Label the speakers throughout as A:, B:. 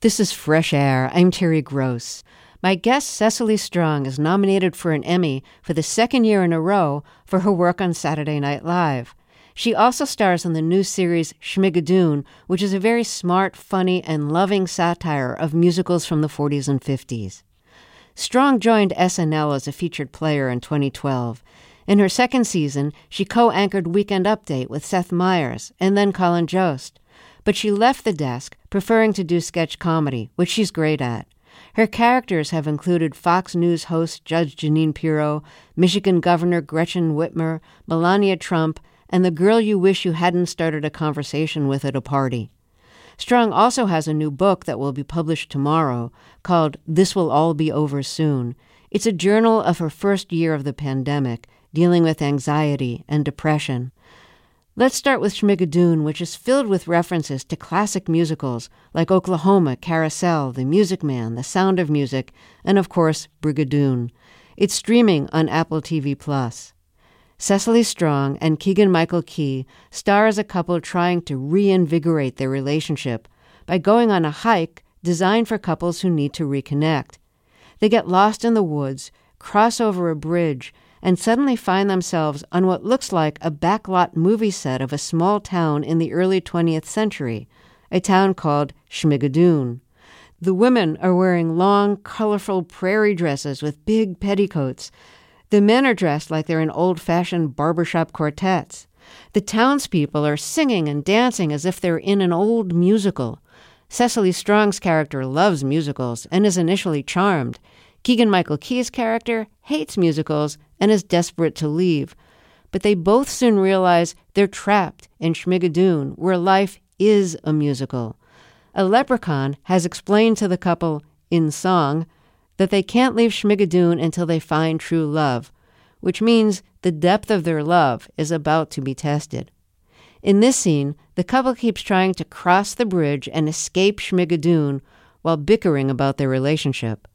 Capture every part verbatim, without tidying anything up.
A: This is Fresh Air. I'm Terry Gross. My guest, Cecily Strong, is nominated for an Emmy for the second year in a row for her work on Saturday Night Live. She also stars in the new series Schmigadoon, which is a very smart, funny, and loving satire of musicals from the forties and fifties. Strong joined S N L as a featured player in twenty twelve. In her second season, she co-anchored Weekend Update with Seth Meyers and then Colin Jost. But she left the desk, preferring to do sketch comedy, which she's great at. Her characters have included Fox News host Judge Jeanine Pirro, Michigan Governor Gretchen Whitmer, Melania Trump, and the girl you wish you hadn't started a conversation with at a party. Strong also has a new book that will be published tomorrow called This Will All Be Over Soon. It's a journal of her first year of the pandemic, dealing with anxiety and depression. Let's start with Schmigadoon, which is filled with references to classic musicals like Oklahoma, Carousel, The Music Man, The Sound of Music, and of course, Brigadoon. It's streaming on Apple T V Plus. Cecily Strong and Keegan-Michael Key star as a couple trying to reinvigorate their relationship by going on a hike designed for couples who need to reconnect. They get lost in the woods, cross over a bridge, and suddenly find themselves on what looks like a backlot movie set of a small town in the early twentieth century, a town called Schmigadoon. The women are wearing long, colorful prairie dresses with big petticoats. The men are dressed like they're in old-fashioned barbershop quartets. The townspeople are singing and dancing as if they're in an old musical. Cecily Strong's character loves musicals and is initially charmed. Keegan-Michael Key's character hates musicals and is desperate to leave. But they both soon realize they're trapped in Schmigadoon, where life is a musical. A leprechaun has explained to the couple, in song, that they can't leave Schmigadoon until they find true love, which means the depth of their love is about to be tested. In this scene, the couple keeps trying to cross the bridge and escape Schmigadoon while bickering about their relationship.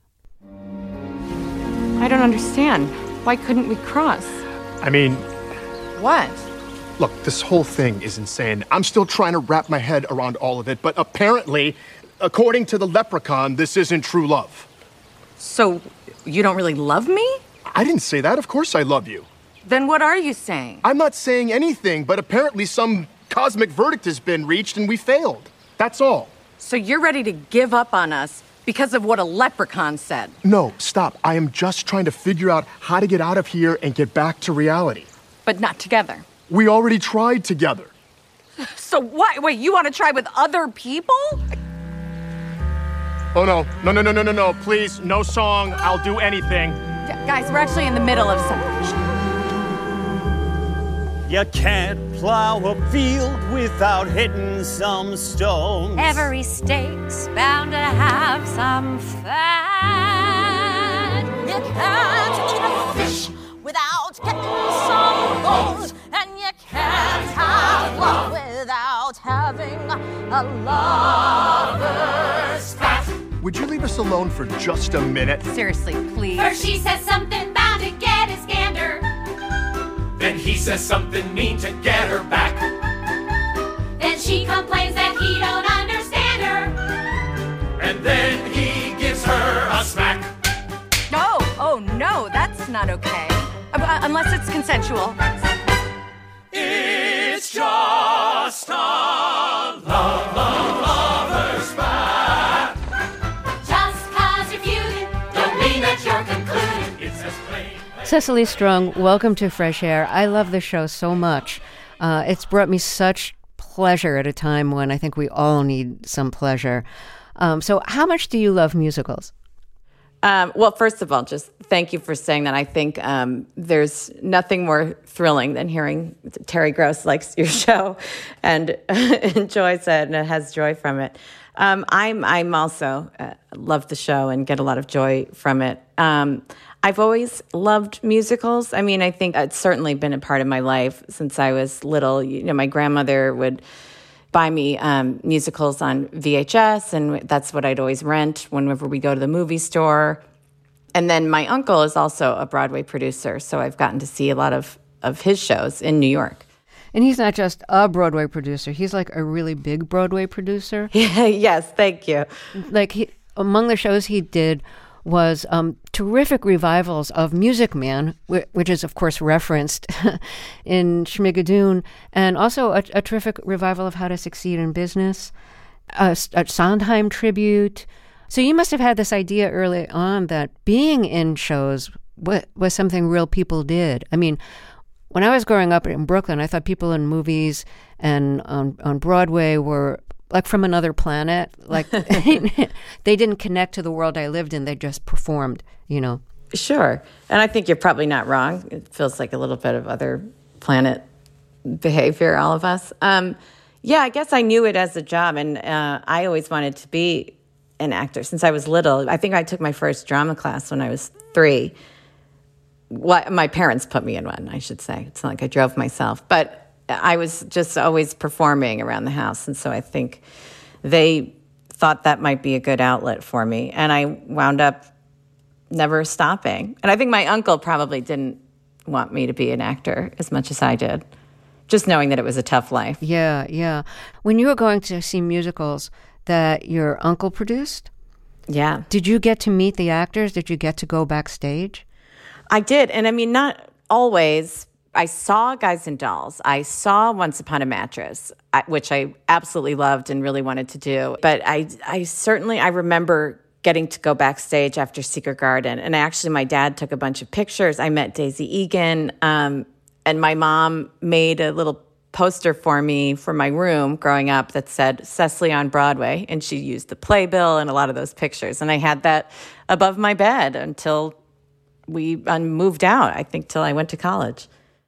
B: I don't understand. Why couldn't we cross?
C: I mean...
B: What?
C: Look, this whole thing is insane. I'm still trying to wrap my head around all of it, but apparently, according to the leprechaun, this isn't true love.
B: So, you don't really love me?
C: I didn't say that. Of course I love you.
B: Then what are you saying?
C: I'm not saying anything, but apparently some cosmic verdict has been reached and we failed. That's all.
B: So you're ready to give up on us because of what a leprechaun said?
C: No, stop. I am just trying to figure out how to get out of here and get back to reality.
B: But not together.
C: We already tried together.
B: So what? Wait, you want to try with other people?
C: Oh, no. No, no, no, no, no, no. Please, no song. I'll do anything.
B: Yeah, guys, we're actually in the middle of something.
D: You can't plow a field without hitting some stones.
E: Every stake's bound to have some fat. You can't eat a fish without getting some bones. And you can't have love without having a lover's spat.
C: Would you leave us alone for just a minute?
B: Seriously, please.
E: First she says something bound to get his gander.
F: Then he says something mean to get her back.
E: Then she complains that he don't understand her.
F: And then he gives her a smack.
B: No, oh no, that's not okay. Uh, unless it's consensual.
F: It's just a love, love, lover's spat.
E: Just cause you're feuding
F: Don't mean that you're concluding. It's as plain.
A: Cecily Strong, welcome to Fresh Air. I love the show so much. Uh, it's brought me such pleasure at a time when I think we all need some pleasure. Um, so how much do you love musicals?
G: Um, well, first of all, just thank you for saying that. I think um, there's nothing more thrilling than hearing Terry Gross likes your show and enjoys it and has joy from it. Um, I'm I'm also uh, love the show and get a lot of joy from it. Um, I've always loved musicals. I mean, I think it's certainly been a part of my life since I was little. You know, my grandmother would buy me um, musicals on V H S, and that's what I'd always rent whenever we go to the movie store. And then my uncle is also a Broadway producer, so I've gotten to see a lot of, of his shows in New York.
A: And he's not just a Broadway producer. He's like a really big Broadway producer.
G: Yes, thank you.
A: Like he, among the shows he did was um, terrific revivals of Music Man, wh- which is, of course, referenced in Schmigadoon, and also a, a terrific revival of How to Succeed in Business, a, a Sondheim tribute. So you must have had this idea early on that being in shows w- was something real people did. I mean, when I was growing up in Brooklyn, I thought people in movies and on, on Broadway were like from another planet. Like they didn't connect to the world I lived in. They just performed, you know.
G: Sure. And I think you're probably not wrong. It feels like a little bit of other planet behavior, all of us. Um, yeah, I guess I knew it as a job. And uh, I always wanted to be an actor since I was little. I think I took my first drama class when I was three. Well, my parents put me in one, I should say. It's not like I drove myself. But I was just always performing around the house. And so I think they thought that might be a good outlet for me. And I wound up never stopping. And I think my uncle probably didn't want me to be an actor as much as I did, just knowing that it was a tough life.
A: Yeah, yeah. When you were going to see musicals that your uncle produced,
G: yeah,
A: did you get to meet the actors? Did you get to go backstage?
G: I did. And I mean, not always. I saw Guys and Dolls. I saw Once Upon a Mattress, which I absolutely loved and really wanted to do. But I, I certainly, I remember getting to go backstage after Secret Garden. And actually, my dad took a bunch of pictures. I met Daisy Egan. Um, and my mom made a little poster for me for my room growing up that said Cecily on Broadway. And she used the playbill and a lot of those pictures. And I had that above my bed until we um, moved out, I think, till I went to college.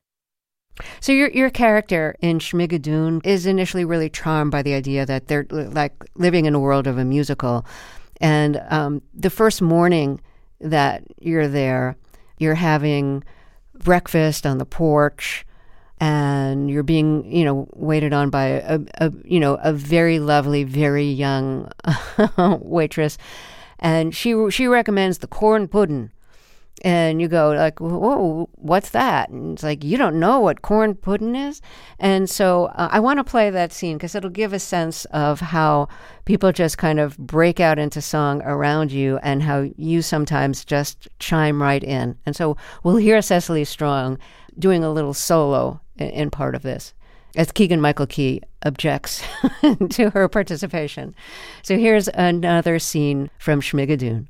A: So your your character in Schmigadoon is initially really charmed by the idea that they're like living in a world of a musical. And um, the first morning that you're there, you're having breakfast on the porch, and you're being, you know, waited on by a, a you know, a very lovely, very young waitress. And she she recommends the corn pudding. And you go like, whoa, what's that? And it's like, you don't know what corn pudding is? And so uh, I want to play that scene because it'll give a sense of how people just kind of break out into song around you and how you sometimes just chime right in. And so we'll hear Cecily Strong doing a little solo in, in part of this, as Keegan-Michael Key objects to her participation. So here's another scene from Schmigadoon.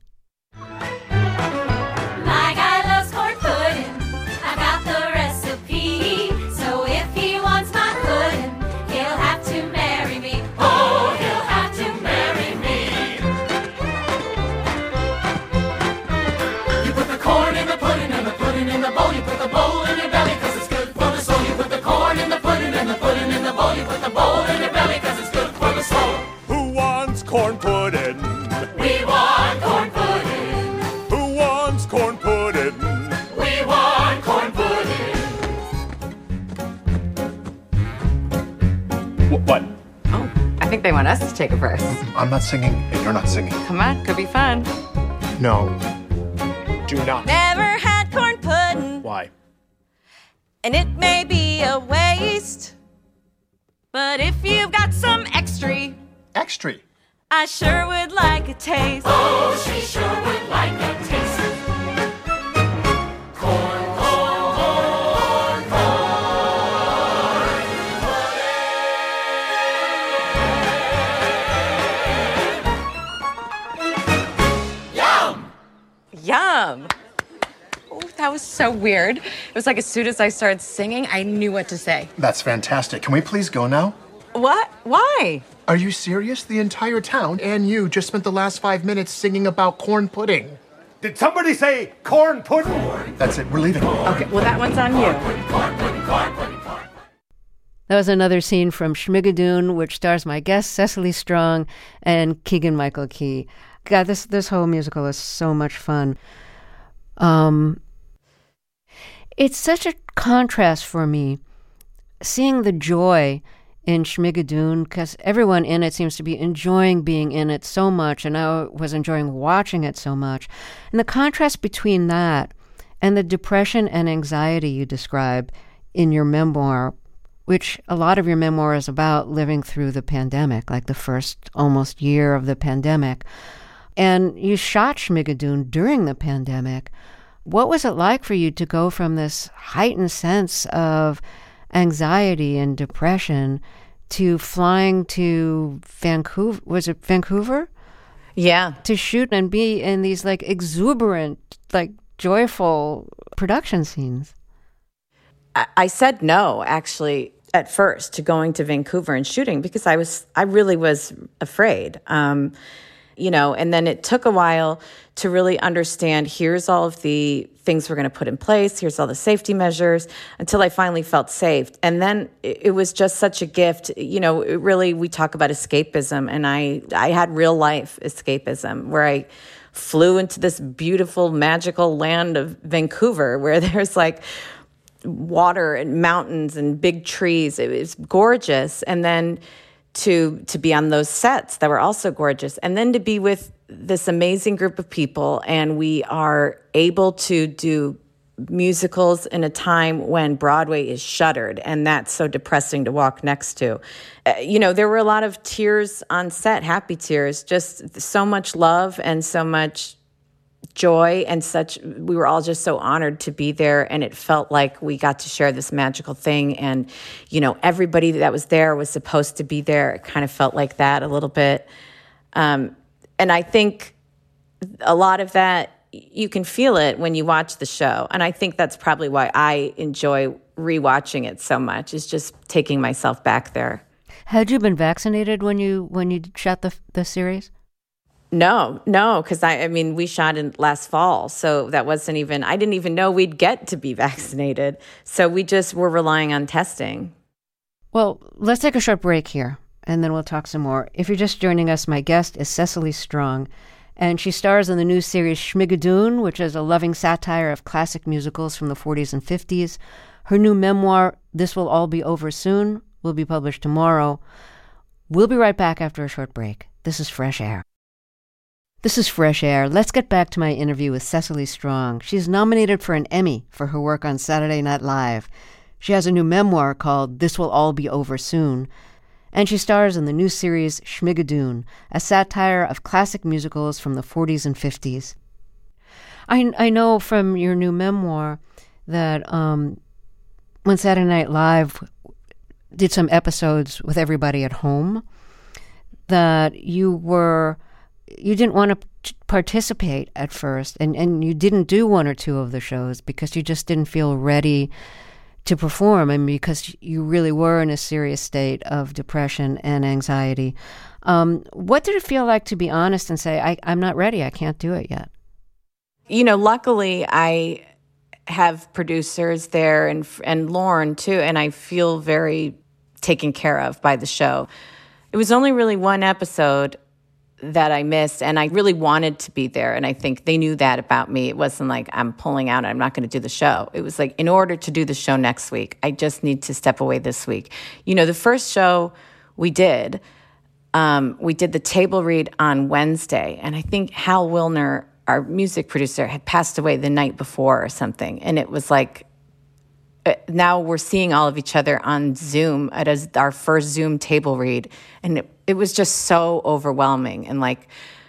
F: Corn pudding. We want corn pudding. Who wants corn pudding? We want corn pudding.
C: What?
G: Oh, I think they want us to take a verse.
C: I'm not singing, and you're not singing.
G: Come on, could be fun.
C: No. Do not.
E: Never had corn pudding.
C: Why?
E: And it may be a waste, but if you've got some extra,
C: Extra.
E: I sure would like a taste.
F: Oh, she sure would like a taste. Corn, corn, corn, corn. Yum!
G: Yum! Oh, that was so weird. It was like as soon as I started singing, I knew what to say.
C: That's fantastic. Can we please go now?
G: What? Why?
C: Are you serious? The entire town and you just spent the last five minutes singing about corn pudding.
D: Did somebody say corn pudding?
C: That's it. We're leaving.
G: Okay, well, that one's on you.
A: That was another scene from Schmigadoon, which stars my guest, Cecily Strong, and Keegan-Michael Key. God, this, this whole musical is so much fun. Um, it's such a contrast for me, seeing the joy in Schmigadoon, because everyone in it seems to be enjoying being in it so much, and I was enjoying watching it so much. And the contrast between that and the depression and anxiety you describe in your memoir which a lot of your memoir is about living through the pandemic, like the first almost year of the pandemic. And you shot Schmigadoon during the pandemic. What was it like for you to go from this heightened sense of anxiety and depression to flying to Vancouver? Was it Vancouver?
G: Yeah.
A: To shoot and be in these like exuberant, like joyful production scenes.
G: I, I said no, actually, at first to going to Vancouver and shooting because I was, I really was afraid. Um, you know, and then it took a while to really understand, here's all of the things we're going to put in place, here's all the safety measures, until I finally felt safe. And then it, it was just such a gift. You know, it really, we talk about escapism, and I, I had real life escapism where I flew into this beautiful, magical land of Vancouver where there's like water and mountains and big trees. It was gorgeous. And then to to be on those sets that were also gorgeous, and then to be with this amazing group of people, and we are able to do musicals in a time when Broadway is shuttered, and that's so depressing to walk next to. Uh, you know, there were a lot of tears on set, happy tears, just so much love and so much joy, and such, we were all just so honored to be there, and it felt like we got to share this magical thing. And, you know, everybody that was there was supposed to be there. It kind of felt like that a little bit. Um, and I think a lot of that, you can feel it when you watch the show. And I think that's probably why I enjoy rewatching it so much, is just taking myself back there.
A: Had you been vaccinated when you when you shot the the series?
G: No, no, because I, I mean, we shot in last fall, so that wasn't even, I didn't even know we'd get to be vaccinated. So we just were relying on testing.
A: Well, let's take a short break here, and then we'll talk some more. If you're just joining us, my guest is Cecily Strong, and she stars in the new series Schmigadoon, which is a loving satire of classic musicals from the forties and fifties. Her new memoir, This Will All Be Over Soon, will be published tomorrow. We'll be right back after a short break. This is Fresh Air. This is Fresh Air. Let's get back to my interview with Cecily Strong. She's nominated for an Emmy for her work on Saturday Night Live. She has a new memoir called This Will All Be Over Soon. And she stars in the new series Schmigadoon, a satire of classic musicals from the forties and fifties. I, I know from your new memoir that um, when Saturday Night Live did some episodes with everybody at home, that you were... you didn't want to participate at first, and, and you didn't do one or two of the shows because you just didn't feel ready to perform, and because you really were in a serious state of depression and anxiety. Um, what did it feel like to be honest and say, I, I'm not ready, I can't do it yet?
G: You know, luckily I have producers there, and and Lauren too, and I feel very taken care of by the show. It was only really one episode that I missed, and I really wanted to be there, and I think they knew that about me. It wasn't like I'm pulling out and I'm not going to do the show. It was like, in order to do the show next week, I just need to step away this week. You know, the first show we did, um, we did the table read on Wednesday, and I think Hal Wilner, our music producer, had passed away the night before or something, and it was like, uh, now we're seeing all of each other on Zoom at a, our first Zoom table read, and it, it was just so overwhelming. And like,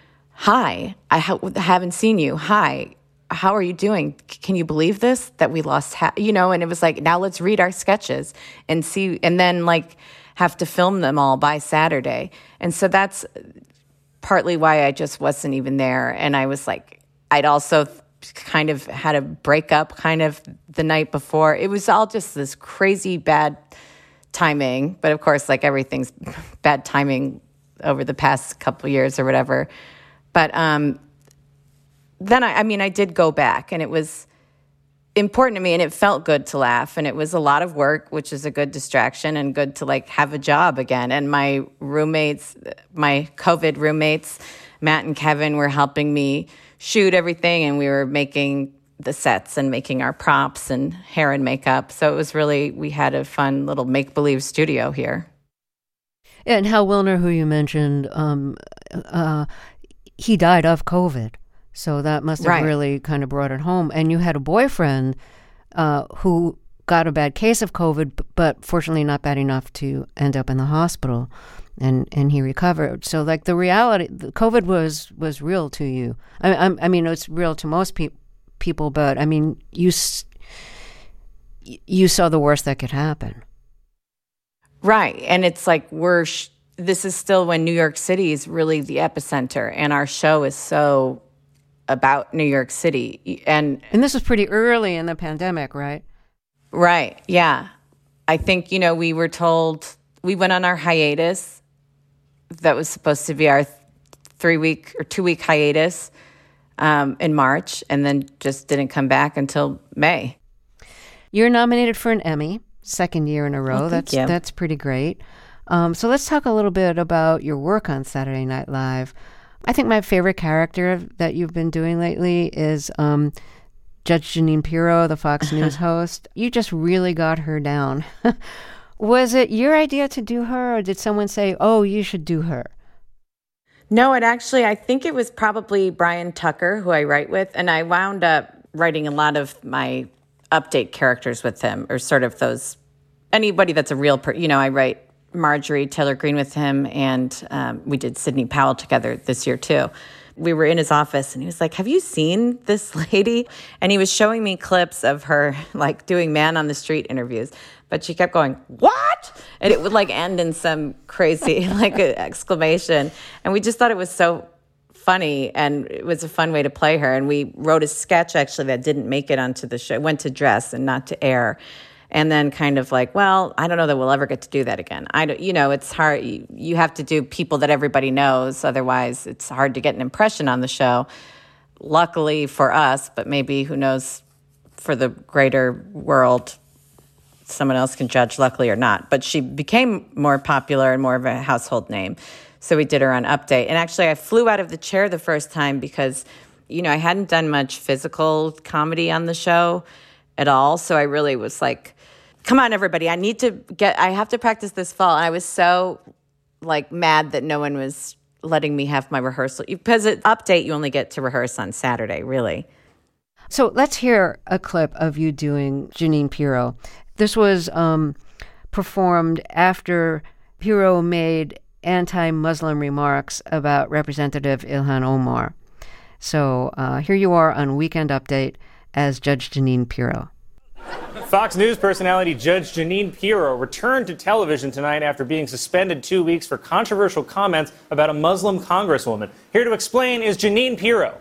G: hi, I ha- haven't seen you. Hi, how are you doing? C- can you believe this, that we lost, ha-? you know? And it was like, now let's read our sketches and see, and then like have to film them all by Saturday. And so that's partly why I just wasn't even there. And I was like, I'd also kind of had a breakup kind of the night before. It was all just this crazy bad timing. But of course, like everything's bad timing over the past couple of years or whatever. But um, then, I, I mean, I did go back, and it was important to me, and it felt good to laugh. And it was a lot of work, which is a good distraction and good to like have a job again. And my roommates, my COVID roommates, Matt and Kevin, were helping me shoot everything, and we were making the sets and making our props and hair and makeup. So it was really, we had a fun little make-believe studio here.
A: And Hal Wilner, who you mentioned, um, uh, he died of COVID. So that must have
G: right.
A: really kind of brought it home. And you had a boyfriend uh, who got a bad case of COVID, but fortunately not bad enough to end up in the hospital, and, and he recovered. So, like, the reality, COVID was, was real to you. I, I, I mean, it's real to most pe- people, but, I mean, you you saw the worst that could happen.
G: Right. And it's like we're, sh- this is still when New York City is really the epicenter, and our show is so about New York City. And
A: and this was pretty early in the pandemic, right?
G: Right. Yeah. I think, you know, we were told, we went on our hiatus. That was supposed to be our th- three week or two week hiatus um, in March, and then just didn't come back until May.
A: You're nominated for an Emmy, second year in a row.
G: Oh,
A: that's
G: you.
A: that's pretty great. Um, so let's talk a little bit about your work on Saturday Night Live. I think my favorite character that you've been doing lately is um, Judge Jeanine Pirro, the Fox News host. You just really got her down. Was it your idea to do her, or did someone say, oh, you should do her?
G: No, it actually, I think it was probably Brian Tucker, who I write with, and I wound up writing a lot of my update characters with him, or sort of those, anybody that's a real person. You know, I write Marjorie Taylor Greene with him, and um, we did Sidney Powell together this year too. We were in his office, and he was like, have you seen this lady? And he was showing me clips of her, like, doing man on the street interviews. But she kept going, what? And it would, like, end in some crazy, like, a exclamation. And we just thought it was so funny, and it was a fun way to play her. And we wrote a sketch, actually, that didn't make it onto the show. It went to dress and not to air. And then kind of like, well, I don't know that we'll ever get to do that again. I don't, you know, it's hard. You, you have to do people that everybody knows. Otherwise, it's hard to get an impression on the show. Luckily for us, but maybe, who knows, for the greater world, someone else can judge, luckily or not. But she became more popular and more of a household name. So we did her on Update. And actually, I flew out of the chair the first time because, you know, I hadn't done much physical comedy on the show at all. So I really was like, come on, everybody, I need to get, I have to practice this fall. And I was so, like, mad that no one was letting me have my rehearsal. Because at Update, you only get to rehearse on Saturday, really.
A: So let's hear a clip of you doing Jeanine Pirro. This was um, performed after Pirro made anti-Muslim remarks about Representative Ilhan Omar. So uh, here you are on Weekend Update as Judge Jeanine Pirro.
H: Fox News personality Judge Jeanine Pirro returned to television tonight after being suspended two weeks for controversial comments about a Muslim congresswoman. Here to explain is Jeanine Pirro.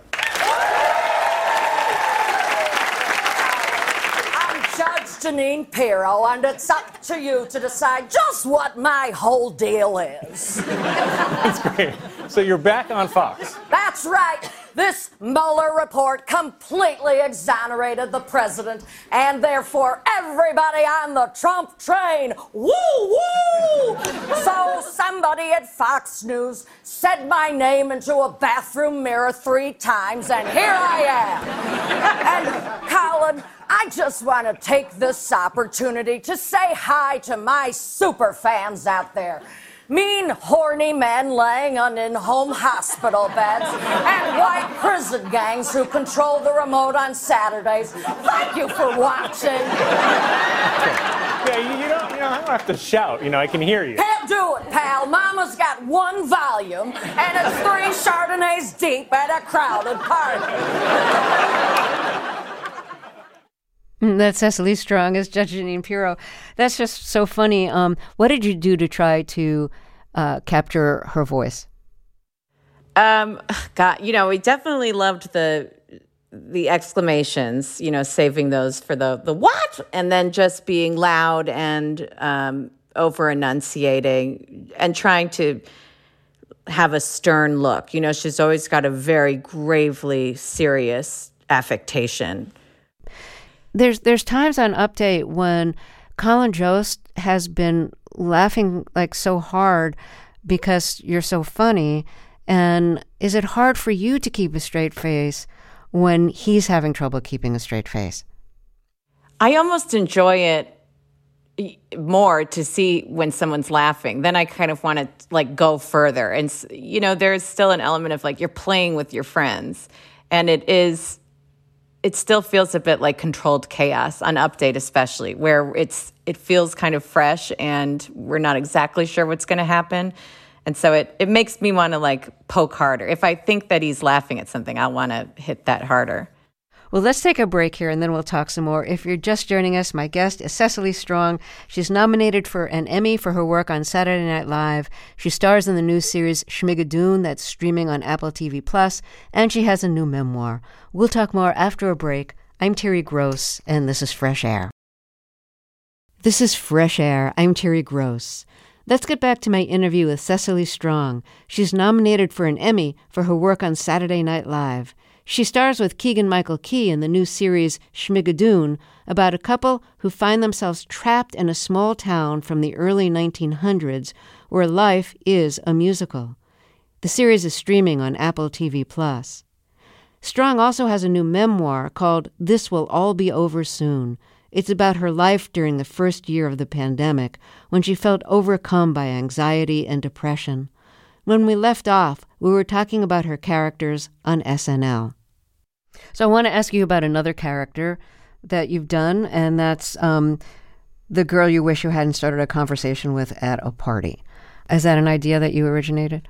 I: I'm Judge Jeanine Pirro, and it's up to you to decide just what my whole deal is.
H: That's great. So you're back on Fox.
I: That's right. This Mueller report completely exonerated the president, and therefore everybody on the Trump train, woo, woo! So somebody at Fox News said my name into a bathroom mirror three times, and here I am. And Colin, I just want to take this opportunity to say hi to my super fans out there. Mean, horny men laying on in-home hospital beds, and white prison gangs who control the remote on Saturdays. Thank you for watching.
H: Yeah, you, you, don't, you know, I don't have to shout. You know, I can hear you.
I: Can't do it, pal. Mama's got one volume, and it's three Chardonnays deep at a crowded party.
A: That's Cecily Strong as Judge Jeanine Pirro. That's just so funny. Um, what did you do to try to uh, capture her voice?
G: Um, God, you know, we definitely loved the the exclamations. You know, saving those for the the what, and then just being loud and um, over enunciating and trying to have a stern look. You know, she's always got a very gravely serious affectation.
A: There's there's times on Update when Colin Jost has been laughing like so hard because you're so funny. And is it hard for you to keep a straight face when he's having trouble keeping a straight face?
G: I almost enjoy it more to see when someone's laughing. Then I kind of want to like go further. And, you know, there's still an element of like you're playing with your friends. And it is it still feels a bit like controlled chaos on Update, especially, where it's it feels kind of fresh and we're not exactly sure what's going to happen. And so it, it makes me want to like poke harder. If I think that he's laughing at something, I want to hit that harder.
A: Well, let's take a break here and then we'll talk some more. If you're just joining us, my guest is Cecily Strong. She's nominated for an Emmy for her work on Saturday Night Live. She stars in the new series Schmigadoon that's streaming on Apple T V Plus, and she has a new memoir. We'll talk more after a break. I'm Terry Gross, and this is Fresh Air. This is Fresh Air. I'm Terry Gross. Let's get back to my interview with Cecily Strong. She's nominated for an Emmy for her work on Saturday Night Live. She stars with Keegan-Michael Key in the new series Schmigadoon about a couple who find themselves trapped in a small town from the early nineteen hundreds where life is a musical. The series is streaming on Apple T V Plus. Strong also has a new memoir called This Will All Be Over Soon. It's about her life during the first year of the pandemic when she felt overcome by anxiety and depression. When we left off, we were talking about her characters on S N L. So I want to ask you about another character that you've done, and that's um, the girl you wish you hadn't started a conversation with at a party. Is that an idea that you originated?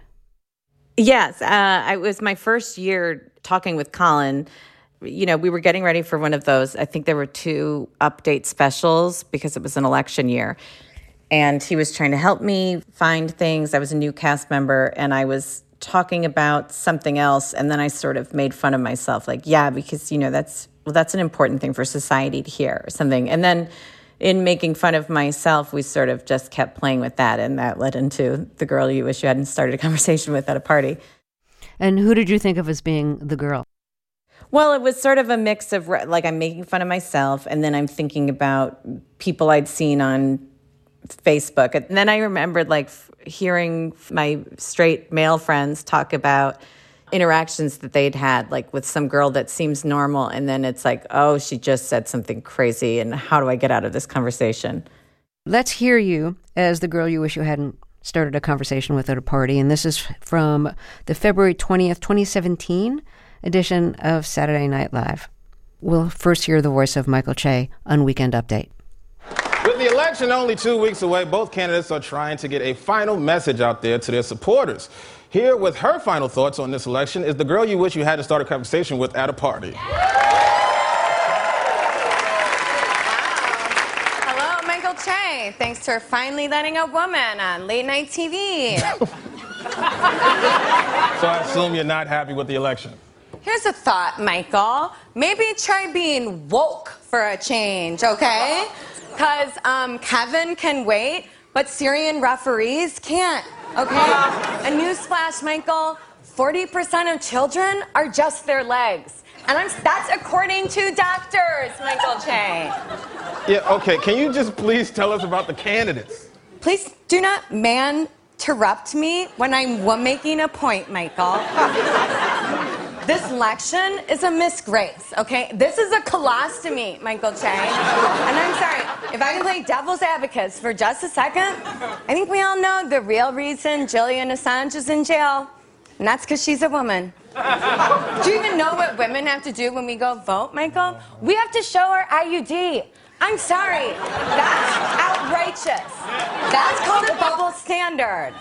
G: Yes. Uh, it was my first year talking with Colin. You know, we were getting ready for one of those. I think there were two Update specials because it was an election year. And he was trying to help me find things. I was a new cast member, and I was talking about something else, and then I sort of made fun of myself, like, yeah, because, you know, that's, well, that's an important thing for society to hear or something. And then in making fun of myself, we sort of just kept playing with that, and that led into the girl you wish you hadn't started a conversation with at a party.
A: And who did you think of as being the girl?
G: Well, it was sort of a mix of, like, I'm making fun of myself, and then I'm thinking about people I'd seen on Facebook. And then I remembered, like, hearing my straight male friends talk about interactions that they'd had, like with some girl that seems normal, and then it's like, oh, she just said something crazy, and how do I get out of this conversation?
A: Let's hear you as the girl you wish you hadn't started a conversation with at a party, and this is from the February twentieth, twenty seventeen edition of Saturday Night Live. We'll first hear the voice of Michael Che on Weekend Update.
J: With the election only two weeks away, both candidates are trying to get a final message out there to their supporters. Here with her final thoughts on this election is the girl you wish you had to start a conversation with at a party.
B: Hello, Michael Che. Thanks for finally letting a woman on late night T V.
J: So I assume you're not happy with the election.
B: Here's a thought, Michael. Maybe try being woke for a change, okay? Because um, Kevin can wait, but Syrian referees can't, okay? A newsflash, Michael, forty percent of children are just their legs. And I'm, that's according to doctors, Michael Che.
J: Yeah, okay, can you just please tell us about the candidates?
B: Please do not man-interrupt me when I'm making a point, Michael. This election is a disgrace, okay? This is a colostomy, Michael Che. And I'm sorry, if I can play devil's advocate for just a second, I think we all know the real reason Julian Assange is in jail, and that's because she's a woman. Do you even know what women have to do when we go vote, Michael? We have to show our I U D. I'm sorry, that's outrageous. That's called a double standard.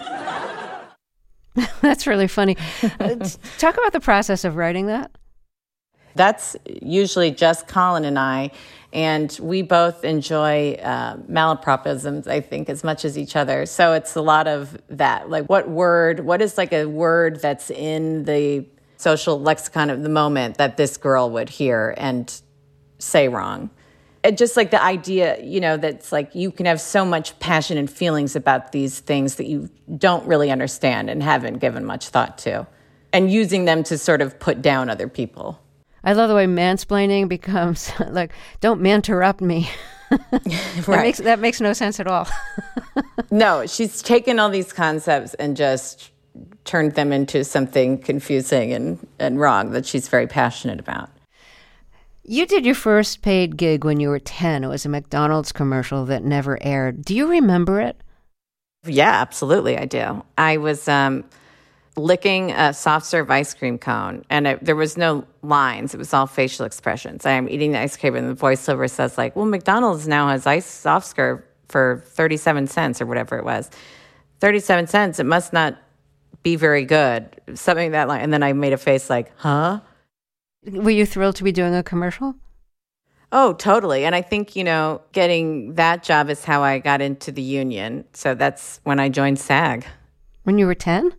A: That's really funny. Uh, talk about the process of writing that.
G: That's usually just Colin and I, and we both enjoy uh, malapropisms, I think, as much as each other. So it's a lot of that. Like, what word, what is like a word that's in the social lexicon of the moment that this girl would hear and say wrong? And just like the idea, you know, that's like you can have so much passion and feelings about these things that you don't really understand and haven't given much thought to, and using them to sort of put down other people.
A: I love the way mansplaining becomes like, don't man-interrupt me. that,
G: Right.
A: makes, that makes no sense at all.
G: No, she's taken all these concepts and just turned them into something confusing and, and wrong that she's very passionate about.
A: You did your first paid gig when you were ten. It was a McDonald's commercial that never aired. Do you remember it?
G: Yeah, absolutely, I do. I was um, licking a soft serve ice cream cone, and it, there was no lines. It was all facial expressions. I'm eating the ice cream, and the voiceover says, like, well, McDonald's now has ice soft serve for thirty-seven cents or whatever it was. thirty-seven cents, it must not be very good. Something that line. And then I made a face like, huh?
A: Were you thrilled to be doing a commercial?
G: Oh, totally. And I think, you know, getting that job is how I got into the union. So that's when I joined SAG.
A: When you were ten?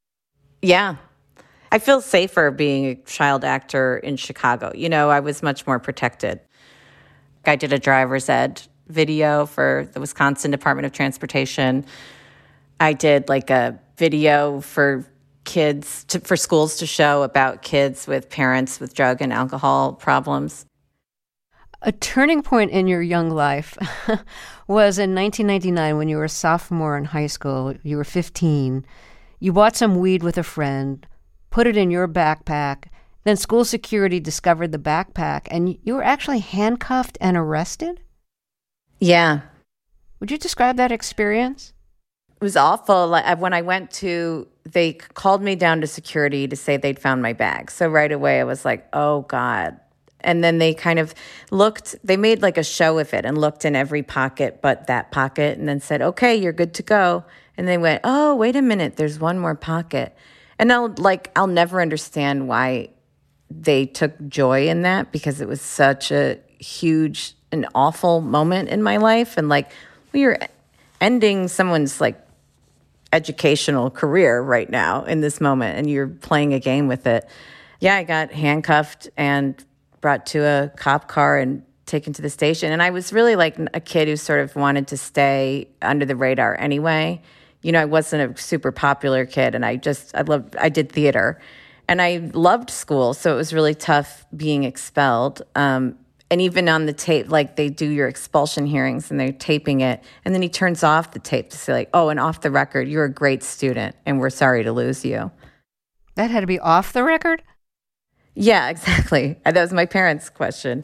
G: Yeah. I feel safer being a child actor in Chicago. You know, I was much more protected. I did a driver's ed video for the Wisconsin Department of Transportation. I did like a video for kids, to, for schools to show about kids with parents with drug and alcohol problems.
A: A turning point in your young life was in nineteen ninety-nine when you were a sophomore in high school. You were fifteen. You bought some weed with a friend, put it in your backpack. Then school security discovered the backpack, and you were actually handcuffed and arrested?
G: Yeah.
A: Would you describe that experience?
G: It was awful. Like, when I went to, they called me down to security to say they'd found my bag. So right away I was like, oh, God. And then they kind of looked, they made like a show of it and looked in every pocket but that pocket and then said, okay, you're good to go. And they went, oh, wait a minute, there's one more pocket. And I'll like, I'll never understand why they took joy in that, because it was such a huge and awful moment in my life. And like, we are ending someone's like educational career right now in this moment, and you're playing a game with it. Yeah, I got handcuffed and brought to a cop car and taken to the station. And I was really like a kid who sort of wanted to stay under the radar anyway. You know, I wasn't a super popular kid, and I just, I loved, I did theater. And I loved school, so it was really tough being expelled. Um, and even on the tape, like they do your expulsion hearings and they're taping it. And then he turns off the tape to say like, oh, and off the record, you're a great student and we're sorry to lose you.
A: That had to be off the record?
G: Yeah, exactly. That was my parents' question.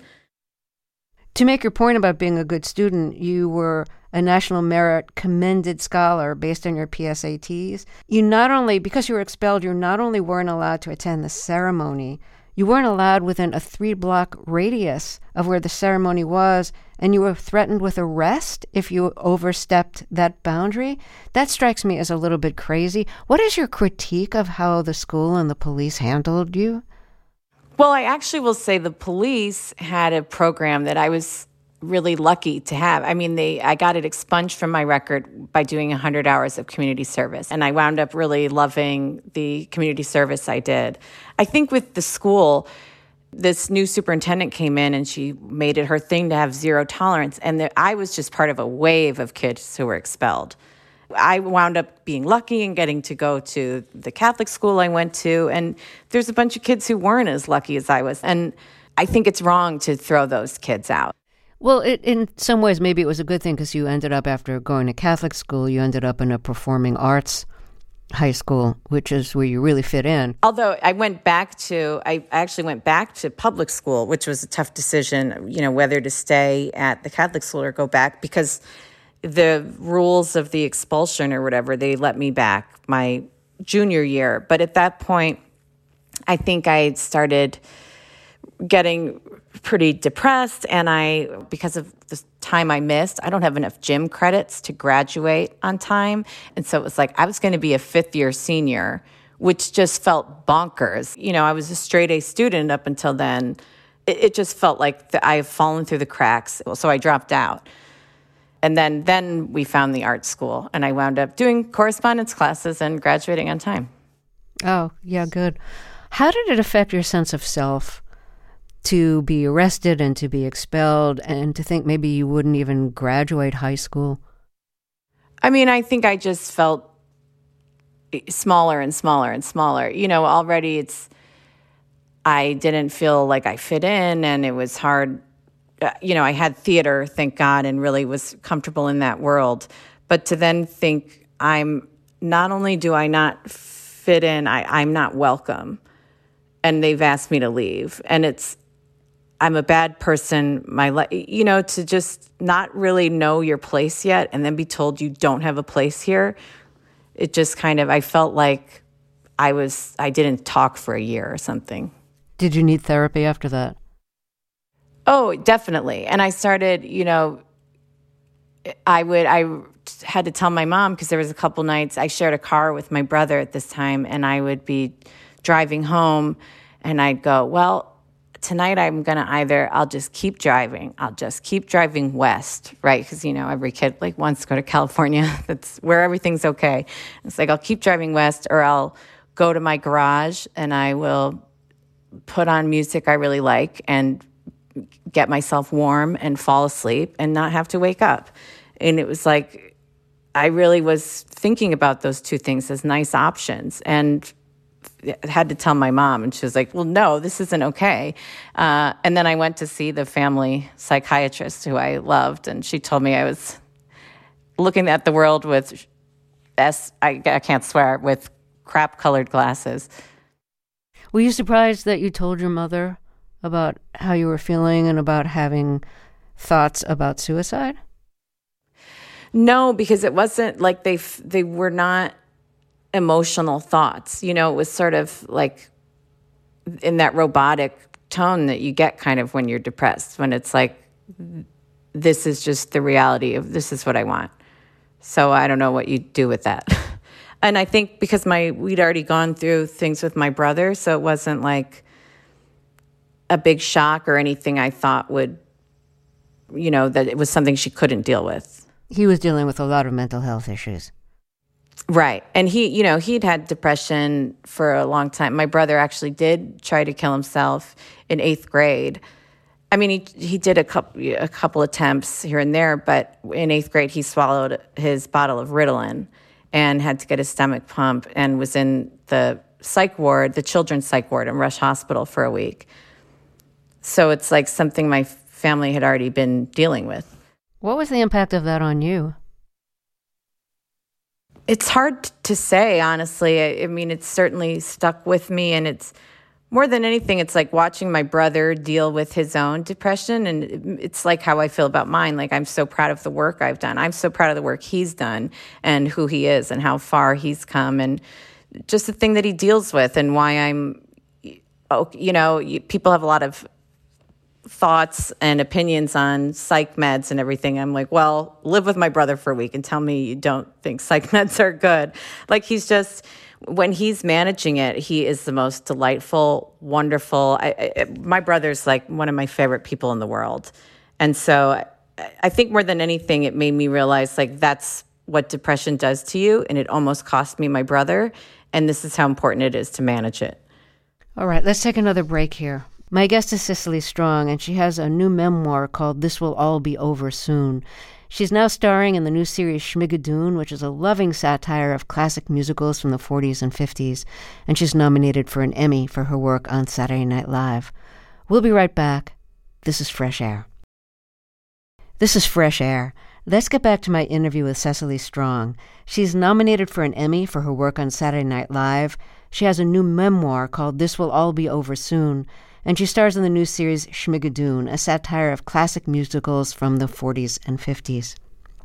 A: To make your point about being a good student, you were a National Merit Commended Scholar based on your P S A Ts. You not only, because you were expelled, you not only weren't allowed to attend the ceremony, you weren't allowed within a three-block radius of where the ceremony was, and you were threatened with arrest if you overstepped that boundary. That strikes me as a little bit crazy. What is your critique of how the school and the police handled you?
G: Well, I actually will say the police had a program that I was really lucky to have. I mean, they I got it expunged from my record by doing one hundred hours of community service, and I wound up really loving the community service I did. I think with the school, this new superintendent came in and she made it her thing to have zero tolerance, and there, I was just part of a wave of kids who were expelled. I wound up being lucky and getting to go to the Catholic school I went to, and there's a bunch of kids who weren't as lucky as I was, and I think it's wrong to throw those kids out.
A: Well, it, in some ways, maybe it was a good thing because you ended up, after going to Catholic school, you ended up in a performing arts high school, which is where you really fit in.
G: Although I went back to, I actually went back to public school, which was a tough decision, you know, whether to stay at the Catholic school or go back, because the rules of the expulsion or whatever, they let me back my junior year. But at that point, I think I started getting pretty depressed, and I, because of the time I missed, I don't have enough gym credits to graduate on time. And so it was like I was going to be a fifth year senior, which just felt bonkers. You know, I was a straight A student up until then. It, it just felt like the, I have fallen through the cracks. So I dropped out. And then, then we found the art school, and I wound up doing correspondence classes and graduating on time.
A: Oh, yeah, good. How did it affect your sense of self to be arrested and to be expelled and to think maybe you wouldn't even graduate high school?
G: I mean, I think I just felt smaller and smaller and smaller. You know, already it's, I didn't feel like I fit in, and it was hard. You know, I had theater, thank God, and really was comfortable in that world. But to then think, I'm, not only do I not fit in, I, I'm not welcome. And they've asked me to leave. And it's, I'm a bad person. My, you know, to just not really know your place yet and then be told you don't have a place here. It just kind of, I felt like I was I didn't talk for a year or something.
A: Did you need therapy after that?
G: Oh, definitely. And I started, you know, I would I had to tell my mom, because there was a couple nights I shared a car with my brother at this time, and I would be driving home and I'd go, well, tonight I'm going to either, I'll just keep driving. I'll just keep driving west, right? Because, you know, every kid like wants to go to California. That's where everything's okay. It's like, I'll keep driving west, or I'll go to my garage and I will put on music I really like and get myself warm and fall asleep and not have to wake up. And it was like, I really was thinking about those two things as nice options. And I had to tell my mom, and she was like, well, no, this isn't okay. Uh, and then I went to see the family psychiatrist who I loved, and she told me I was looking at the world with, S, I, I can't swear, with crap-colored glasses.
A: Were you surprised that you told your mother about how you were feeling and about having thoughts about suicide?
G: No, because it wasn't like they they were not emotional thoughts. You know, it was sort of like in that robotic tone that you get kind of when you're depressed, when it's like, this is just the reality of this is what I want. So I don't know what you do with that. And I think because my we'd already gone through things with my brother, so it wasn't like a big shock or anything I thought would, you know, that it was something she couldn't deal with.
A: He was dealing with a lot of mental health issues.
G: Right. And he, you know, he'd had depression for a long time. My brother actually did try to kill himself in eighth grade. I mean, he he did a couple, a couple attempts here and there, but in eighth grade, he swallowed his bottle of Ritalin and had to get his stomach pumped and was in the psych ward, the children's psych ward in Rush Hospital for a week. So it's like something my family had already been dealing with.
A: What was the impact of that on you?
G: It's hard to say, honestly. I, I mean, it's certainly stuck with me, and it's more than anything, it's like watching my brother deal with his own depression, and it's like how I feel about mine. Like, I'm so proud of the work I've done. I'm so proud of the work he's done and who he is and how far he's come, and just the thing that he deals with and why I'm, you know, people have a lot of thoughts and opinions on psych meds and everything. I'm like, well, live with my brother for a week and tell me you don't think psych meds are good. Like, he's just, when he's managing it, he is the most delightful, wonderful. I, I, my brother's like one of my favorite people in the world. And so I, I think more than anything, it made me realize, like, that's what depression does to you. And it almost cost me my brother. And this is how important it is to manage it.
A: All right, let's take another break here. My guest is Cecily Strong, and she has a new memoir called This Will All Be Over Soon. She's now starring in the new series Schmigadoon, which is a loving satire of classic musicals from the forties and fifties, and she's nominated for an Emmy for her work on Saturday Night Live. We'll be right back. This is Fresh Air. This is Fresh Air. Let's get back to my interview with Cecily Strong. She's nominated for an Emmy for her work on Saturday Night Live. She has a new memoir called This Will All Be Over Soon, and she stars in the new series Schmigadoon, a satire of classic musicals from the forties and fifties.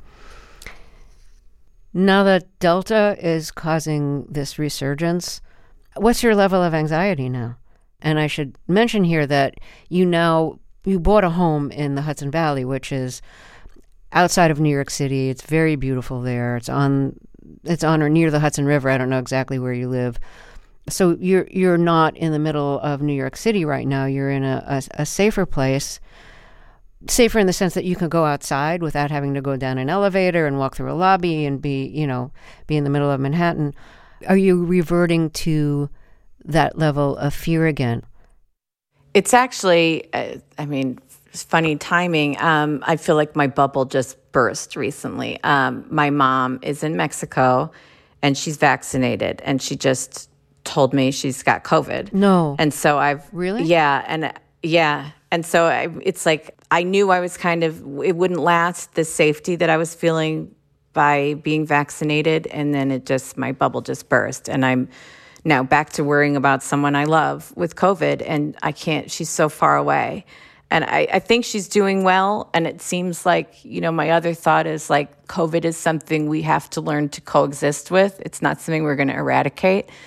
A: Now that Delta is causing this resurgence, what's your level of anxiety now? And I should mention here that you now, you bought a home in the Hudson Valley, which is outside of New York City. It's very beautiful there. It's on, it's on or near the Hudson River. I don't know exactly where you live. So you're you're not in the middle of New York City right now. You're in a, a, a safer place, safer in the sense that you can go outside without having to go down an elevator and walk through a lobby and be, you know, be in the middle of Manhattan. Are you reverting to that level of fear again?
G: It's actually, uh, I mean, it's funny timing. Um, I feel like my bubble just burst recently. Um, my mom is in Mexico, and she's vaccinated, and she just told me she's got COVID.
A: No.
G: And so I've...
A: Really?
G: Yeah. And yeah. And so I, it's like, I knew I was kind of, it wouldn't last, the safety that I was feeling by being vaccinated. And then it just, my bubble just burst. And I'm now back to worrying about someone I love with COVID. And I can't, she's so far away. And I, I think she's doing well. And it seems like, you know, my other thought is like, COVID is something we have to learn to coexist with. It's not something we're going to eradicate.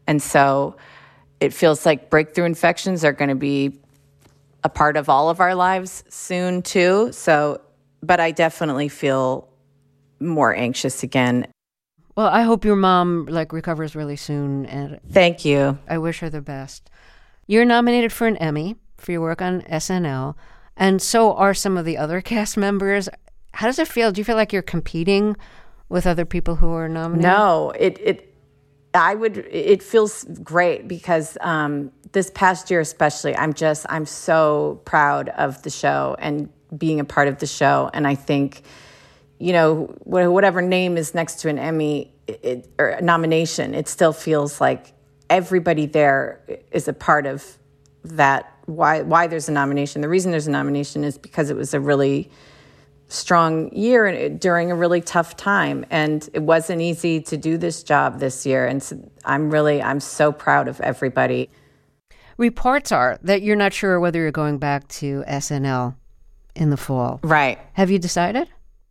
G: And so it feels like breakthrough infections are going to be a part of all of our lives soon too. So, but I definitely feel more anxious again.
A: Well, I hope your mom like recovers really soon, and
G: thank you.
A: I wish her the best. You're nominated for an Emmy for your work on S N L, and so are some of the other cast members. How does it feel? Do you feel like you're competing with other people who are nominated?
G: No, it it I would. It feels great because um, this past year, especially, I'm just I'm so proud of the show and being a part of the show, and I think, you know, whatever name is next to an Emmy it, or a nomination, it still feels like everybody there is a part of that. Why why there's a nomination? The reason there's a nomination is because it was a really strong year during a really tough time, and it wasn't easy to do this job this year. And so I'm really I'm so proud of everybody.
A: Reports are that you're not sure whether you're going back to S N L in the fall.
G: Right?
A: Have you decided?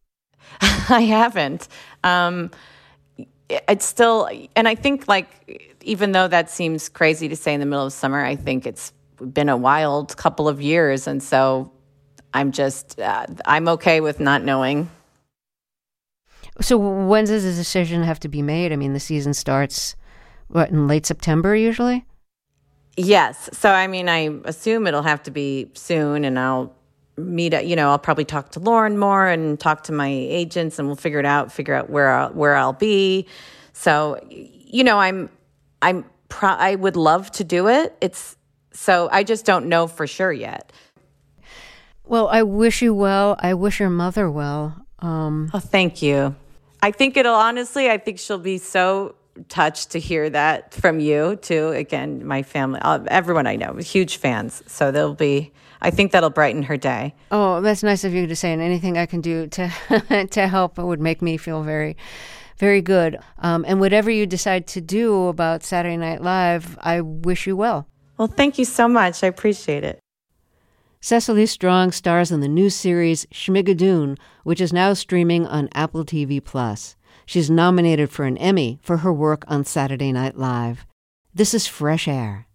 G: I haven't. Um, it's still, and I think like, even though that seems crazy to say in the middle of summer, I think it's been a wild couple of years. And so I'm just, uh, I'm okay with not knowing.
A: So when does the decision have to be made? I mean, the season starts, what, in late September usually?
G: Yes. So, I mean, I assume it'll have to be soon, and I'll meet, you know, I'll probably talk to Lauren more and talk to my agents, and we'll figure it out, figure out where I'll, where I'll be. So, you know, I'm, I'm, pro- I would love to do it. It's, so I just don't know for sure yet.
A: Well, I wish you well. I wish your mother well. Um,
G: oh, thank you. I think it'll, honestly, I think she'll be so touched to hear that from you too. Again, my family, everyone I know, huge fans. So they'll be, I think that'll brighten her day.
A: Oh, that's nice of you to say. And anything I can do to to help would make me feel very, very good. Um, and whatever you decide to do about Saturday Night Live, I wish you well.
G: Well, thank you so much. I appreciate it.
A: Cecily Strong stars in the new series Schmigadoon, which is now streaming on Apple T V Plus. She's nominated for an Emmy for her work on Saturday Night Live. This is Fresh Air.